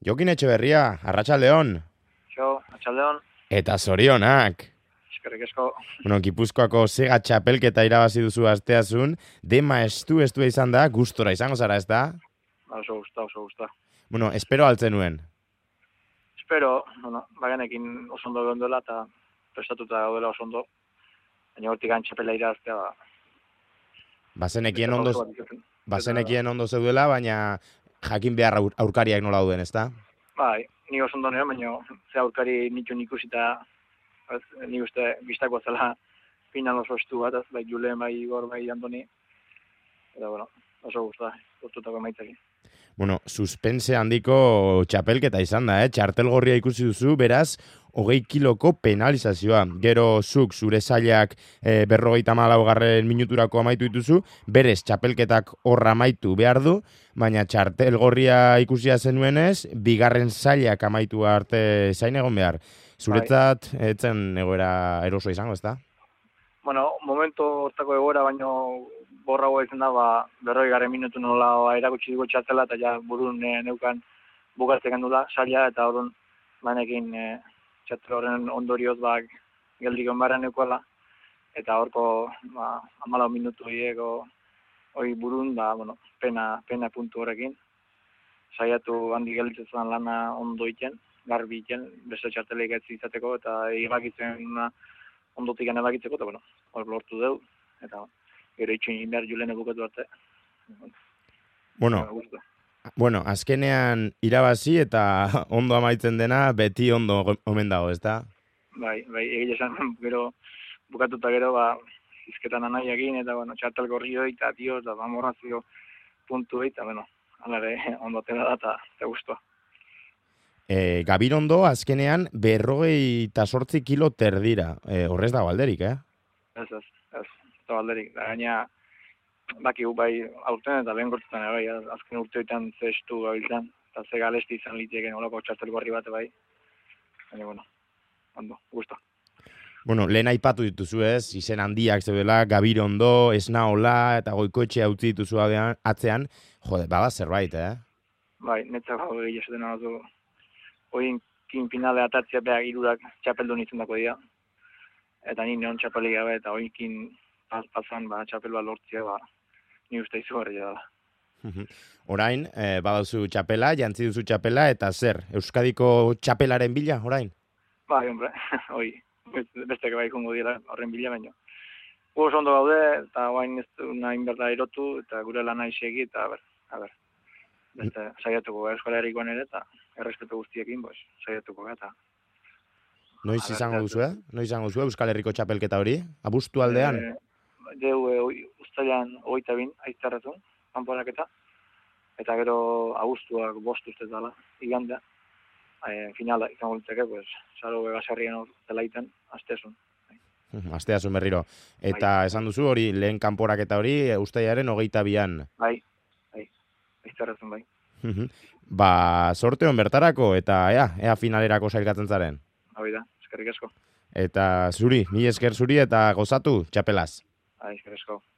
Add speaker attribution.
Speaker 1: Jokin Etxeberria, Arratsaldeon.
Speaker 2: Atxaldeon,
Speaker 1: Eta zorionak.
Speaker 2: eskerrik asko.
Speaker 1: Bueno, Gipuzkoako Sega txapelketa irabazi duzu asteazun, dema estua izan da, gustora izango zara, ez da?
Speaker 2: Oso gusta.
Speaker 1: Bueno, espero altzen nuen.
Speaker 2: Espero, bagenekin oso ondo geundela eta prestatuta gaudela oso ondo. Baina hortik txapela iraztea,
Speaker 1: Bazenekien ondo zeudela, baina jakin behar aurkariak nola duen, ez da?
Speaker 2: Bai, ni oso ondo nire, baina ze aurkari nituen ikusita, ni uste biztako zela final oso estu bat, bai Julen, bai Igor, bai Antoni. Eta, oso gusta, gustutako maitzekin.
Speaker 1: Bueno, suspense handiko txapelketa izan da, Txartel gorria ikusi duzu, beraz, 20 kiloko penalizazioa. Gero zuk zure zailak 54. Minuturako amaitu dituzu, berez txapelketak horra amaitu behar du, baina txartel gorria ikusia zenuenez, bigarren zailak amaitu arte zain egon behar. Zuretzat, etzen egoera eroso izango, ez da?
Speaker 2: Bueno, momentu hortako egoera, baino borragoa izan da, 40 minutu nola erakutsi dugu txartela, eta ja burun neukan bukatzen dula saila, eta horren banekin txartel horren ondorioz geldik onbarren neukoala, eta horko 14 minutu hori burun, pena puntu horrekin. Saiatu handi gelditzen lana ondo iten, garbi iten, beste txartelek ez izateko, eta ebakitzen ondotik ebakitzeko, eta hor lortu dugu, eta gero itxuin behar Julen bukatu arte.
Speaker 1: Bueno, azkenean irabazi eta ondo amaitzen dena beti ondo omen dago, ez da?
Speaker 2: Bai, egia esan, gero bukatuta gero, izketan anaiakin, eta txartel gorri hori, eta dio, eta morrazio puntu hori, eta alare ondo tena da, eta guztua.
Speaker 1: Gabirondo azkenean 58 kilo terdira. Horrez dago alderik,
Speaker 2: Ez da alderik. Gaina, bakigu bai aurten eta lehen gortetan, azken urteetan zestu gabiltan, eta ze galesti izan liteken olako txartel gorri bate bai. Baina, ondo, gusta.
Speaker 1: Bueno, lehen aipatu dituzu ez, izen handiak zeudela, Gabirondo, Esnaola, eta Goikoetxea utzi dituzu atzean, bada zerbait,
Speaker 2: Bai, netzak hau egia esaten nagozu, oinkin finale atatzea behar irurak txapeldun izan dako dira. Eta ni neon txapelik gabe, eta oinkin pasan txapel bat lortzea, ni uste izugarria dela.
Speaker 1: Orain, badauzu txapela, jantzi duzu txapela, eta zer, Euskadiko txapelaren bila, orain?
Speaker 2: Bai, hombre, beste bai jongo dira horren bila, baino. Oso ondo gaude, eta guain ez du nahi berda erotu, eta gure lan nahi segi, eta beste saiatuko Euskal Herrikoan ere, eta errespetu guztiekin, saiatuko eta...
Speaker 1: Noiz izango duzu, Noiz izango duzu Euskal Herriko txapelketa hori? Abuztu aldean?
Speaker 2: Uztailan 22 aiztarretu, kanporaketa, eta gero abuztuak 5 uste dela, igandea. Finala izango litzeke, saro begasarrien dela iten, asteazun.
Speaker 1: Asteazun berriro. Eta esan duzu hori, lehen kanporaketa hori, Uztailaren 22an.
Speaker 2: Bai, aiztarretun bai.
Speaker 1: Sorte hon bertarako, eta ea finalerako sailkatzen zaren.
Speaker 2: Hoi da, eskerrik asko.
Speaker 1: Eta zuri, mi esker zuri eta gozatu txapelaz.
Speaker 2: Eskerrik asko.